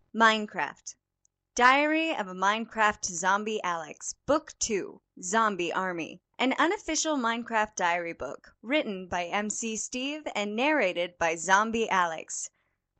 Minecraft. Diary of a Minecraft Zombie Alex. Book 2. Zombie Army. An unofficial Minecraft diary book, written by MC Steve and narrated by Zombie Alex.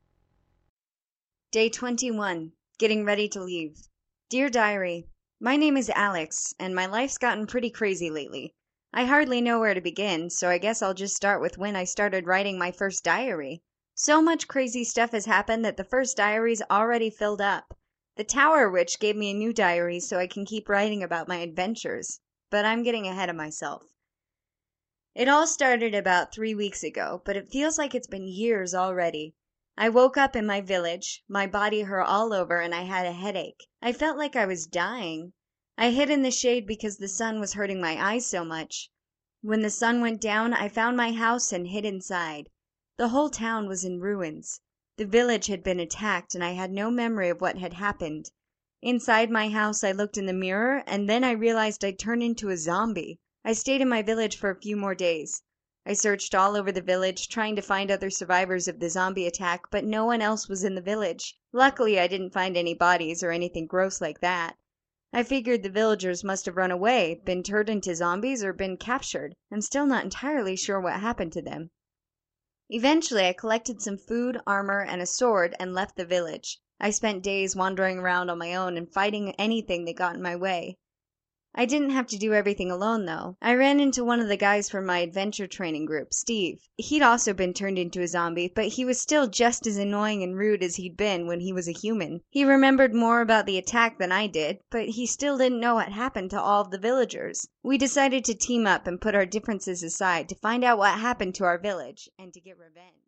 Day 21. Getting ready to leave. Dear Diary, my name is Alex, and my life's gotten pretty crazy lately. I hardly know where to begin, so I guess I'll just start with when I started writing my first diary. So much crazy stuff has happened that the first diary's already filled up. The Tower Witch gave me a new diary so I can keep writing about my adventures, but I'm getting ahead of myself. It all started about 3 weeks ago, but it feels like it's been years already. I woke up in my village, my body hurt all over, and I had a headache. I felt like I was dying. I hid in the shade because the sun was hurting my eyes so much. When the sun went down, I found my house and hid inside. The whole town was in ruins. The village had been attacked, and I had no memory of what had happened. Inside my house, I looked in the mirror, and then I realized I'd turned into a zombie. I stayed in my village for a few more days. I searched all over the village, trying to find other survivors of the zombie attack, but no one else was in the village. Luckily, I didn't find any bodies or anything gross like that. I figured the villagers must have run away, been turned into zombies, or been captured. I'm still not entirely sure what happened to them. Eventually, I collected some food, armor, and a sword and left the village. I spent days wandering around on my own and fighting anything that got in my way. I didn't have to do everything alone, though. I ran into one of the guys from my adventure training group, Steve. He'd also been turned into a zombie, but he was still just as annoying and rude as he'd been when he was a human. He remembered more about the attack than I did, but he still didn't know what happened to all of the villagers. We decided to team up and put our differences aside to find out what happened to our village and to get revenge.